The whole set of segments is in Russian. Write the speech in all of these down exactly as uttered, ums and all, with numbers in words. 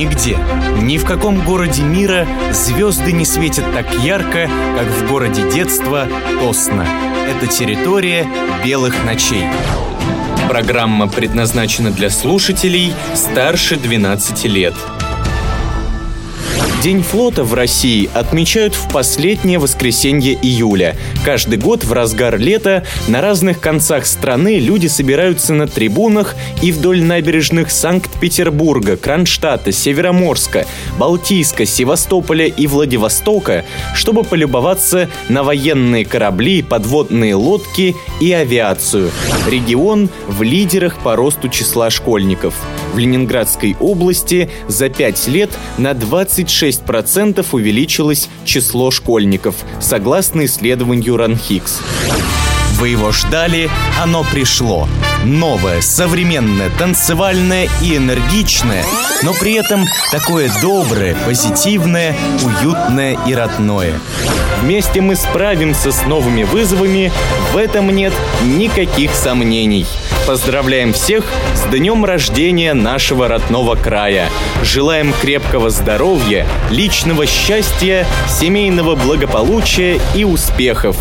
Нигде, ни в каком городе мира звезды не светят так ярко, как в городе детства Тосно. Это территория белых ночей. Программа предназначена для слушателей старше двенадцати лет. День флота в России отмечают в последнее воскресенье июля. Каждый год в разгар лета на разных концах страны люди собираются на трибунах и вдоль набережных Санкт-Петербурга, Кронштадта, Североморска, Балтийска, Севастополя и Владивостока, чтобы полюбоваться на военные корабли, подводные лодки и авиацию. Регион в лидерах по росту числа школьников. В Ленинградской области за пять лет на двадцать шесть процентов увеличилось число школьников, согласно исследованию РАНХИКС. Вы его ждали, оно пришло. Новое, современное, танцевальное и энергичное, но при этом такое доброе, позитивное, уютное и родное. Вместе мы справимся с новыми вызовами, в этом нет никаких сомнений. Поздравляем всех с днем рождения нашего родного края. Желаем крепкого здоровья, личного счастья, семейного благополучия и успехов.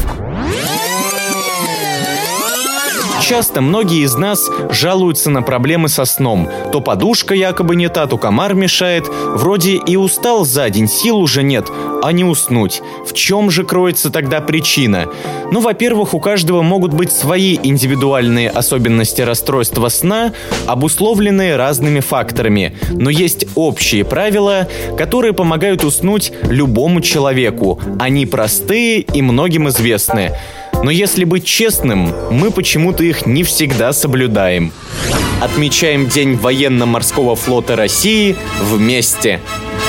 Часто многие из нас жалуются на проблемы со сном. То подушка якобы не та, то комар мешает. Вроде и устал за день, сил уже нет, а не уснуть. В чем же кроется тогда причина? Ну, во-первых, у каждого могут быть свои индивидуальные особенности расстройства сна, обусловленные разными факторами. Но есть общие правила, которые помогают уснуть любому человеку. Они простые и многим известны. Но если быть честным, мы почему-то их не всегда соблюдаем. Отмечаем День военно-морского флота России вместе.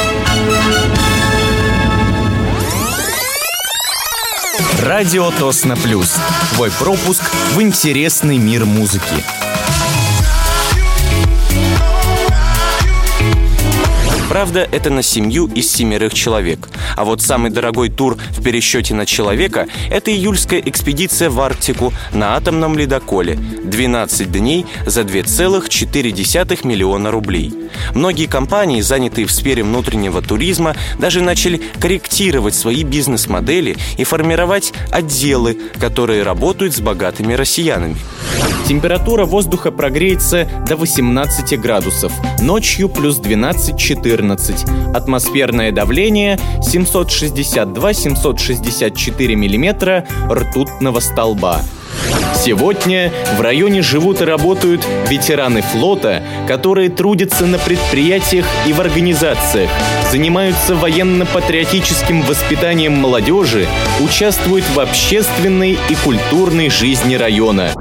Радио Тосно Плюс. Твой пропуск в интересный мир музыки. Правда, это на семью из семерых человек. А вот самый дорогой тур в пересчете на человека – это июльская экспедиция в Арктику на атомном ледоколе. двенадцать дней за два целых четыре десятых миллиона рублей. Многие компании, занятые в сфере внутреннего туризма, даже начали корректировать свои бизнес-модели и формировать отделы, которые работают с богатыми россиянами. Температура воздуха прогреется до восемнадцати градусов, ночью плюс двенадцать-четырнадцать. Атмосферное давление семьсот шестьдесят два - семьсот шестьдесят четыре миллиметра ртутного столба. Сегодня в районе живут и работают ветераны флота, которые трудятся на предприятиях и в организациях, занимаются военно-патриотическим воспитанием молодежи, участвуют в общественной и культурной жизни района.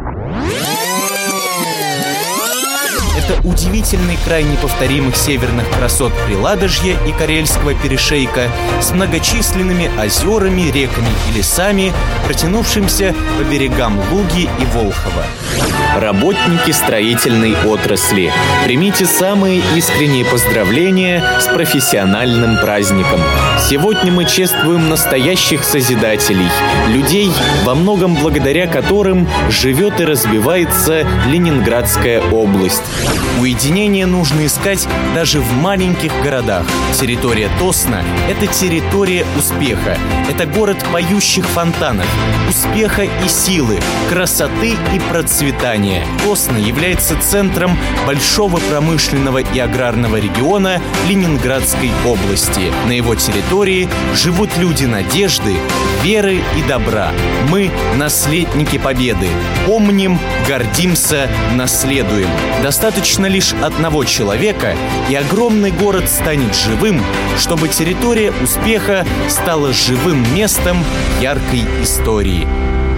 Это удивительный край неповторимых северных красот Приладожья и Карельского перешейка с многочисленными озерами, реками и лесами, протянувшимся по берегам Луги и Волхова. Работники строительной отрасли, примите самые искренние поздравления с профессиональным праздником. Сегодня мы чествуем настоящих созидателей, людей, во многом благодаря которым живет и развивается Ленинградская область. Уединение нужно искать даже в маленьких городах. Территория Тосно – это территория успеха. Это город поющих фонтанов, успеха и силы, красоты и процветания. Тосно является центром большого промышленного и аграрного региона Ленинградской области. На его территории живут люди надежды, веры и добра. Мы – наследники победы. Помним, гордимся, наследуем. Достаточно лишь одного человека, и огромный город станет живым, чтобы территория успеха стала живым местом яркой истории.